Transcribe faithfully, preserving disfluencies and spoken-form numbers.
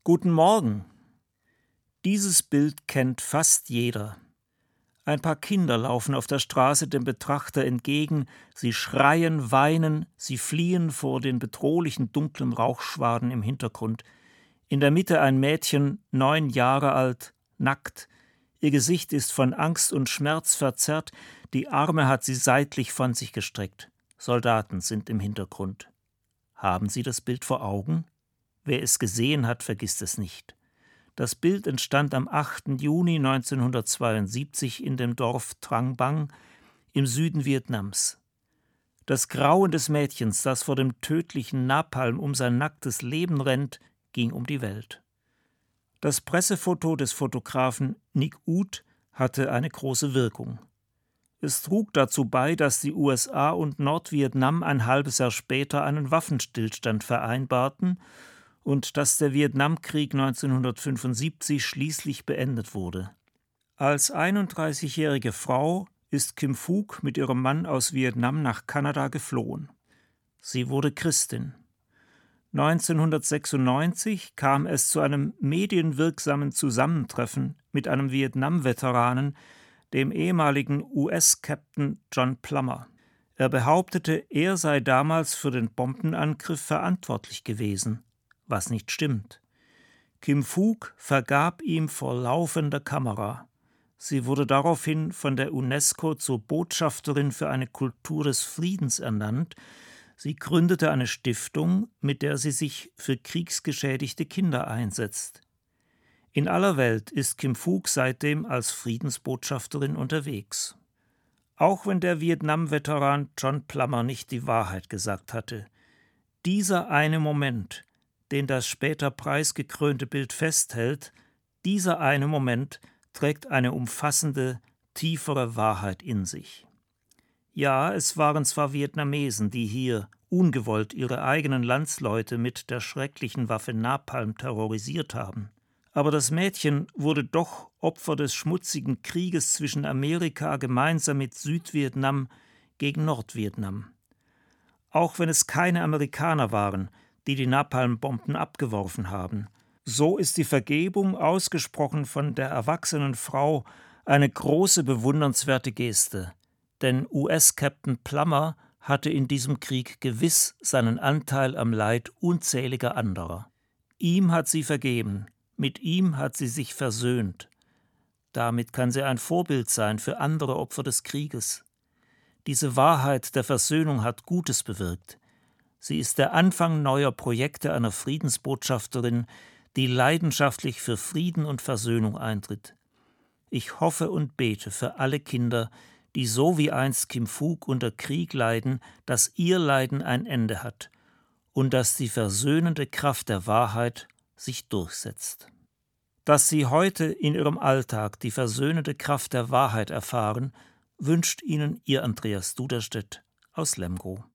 Guten Morgen. Dieses Bild kennt fast jeder. Ein paar Kinder laufen auf der Straße dem Betrachter entgegen, sie schreien, weinen, sie fliehen vor den bedrohlichen dunklen Rauchschwaden im Hintergrund. In der Mitte ein Mädchen, neun Jahre alt, nackt. Ihr Gesicht ist von Angst und Schmerz verzerrt, die Arme hat sie seitlich von sich gestreckt. Soldaten sind im Hintergrund. Haben Sie das Bild vor Augen? Wer es gesehen hat, vergisst es nicht. Das Bild entstand am achten Juni neunzehnhundertzweiundsiebzig in dem Dorf Trang Bang im Süden Vietnams. Das Grauen des Mädchens, das vor dem tödlichen Napalm um sein nacktes Leben rennt, ging um die Welt. Das Pressefoto des Fotografen Nick Ut hatte eine große Wirkung. Es trug dazu bei, dass die U S A und Nordvietnam ein halbes Jahr später einen Waffenstillstand vereinbarten und dass der Vietnamkrieg neunzehnhundertfünfundsiebzig schließlich beendet wurde. Als einunddreißigjährige Frau ist Kim Phuc mit ihrem Mann aus Vietnam nach Kanada geflohen. Sie wurde Christin. neunzehnhundertsechsundneunzig kam es zu einem medienwirksamen Zusammentreffen mit einem Vietnam-Veteranen, dem ehemaligen U S-Captain John Plummer. Er behauptete, er sei damals für den Bombenangriff verantwortlich gewesen, was nicht stimmt. Kim Phuc vergab ihm vor laufender Kamera. Sie wurde daraufhin von der UNESCO zur Botschafterin für eine Kultur des Friedens ernannt. Sie gründete eine Stiftung, mit der sie sich für kriegsgeschädigte Kinder einsetzt. In aller Welt ist Kim Phuc seitdem als Friedensbotschafterin unterwegs. Auch wenn der Vietnam-Veteran John Plummer nicht die Wahrheit gesagt hatte, dieser eine Moment, den das später preisgekrönte Bild festhält, dieser eine Moment trägt eine umfassende, tiefere Wahrheit in sich. Ja, es waren zwar Vietnamesen, die hier ungewollt ihre eigenen Landsleute mit der schrecklichen Waffe Napalm terrorisiert haben. Aber das Mädchen wurde doch Opfer des schmutzigen Krieges zwischen Amerika gemeinsam mit Südvietnam gegen Nordvietnam. Auch wenn es keine Amerikaner waren, die die Napalmbomben abgeworfen haben, so ist die Vergebung, ausgesprochen von der erwachsenen Frau, eine große, bewundernswerte Geste. Denn U S-Captain Plummer hatte in diesem Krieg gewiss seinen Anteil am Leid unzähliger anderer. Ihm hat sie vergeben. Mit ihm hat sie sich versöhnt. Damit kann sie ein Vorbild sein für andere Opfer des Krieges. Diese Wahrheit der Versöhnung hat Gutes bewirkt. Sie ist der Anfang neuer Projekte einer Friedensbotschafterin, die leidenschaftlich für Frieden und Versöhnung eintritt. Ich hoffe und bete für alle Kinder, die so wie einst Kim Phuc unter Krieg leiden, dass ihr Leiden ein Ende hat und dass die versöhnende Kraft der Wahrheit sich durchsetzt. Dass Sie heute in Ihrem Alltag die versöhnende Kraft der Wahrheit erfahren, wünscht Ihnen Ihr Andreas Duderstedt aus Lemgo.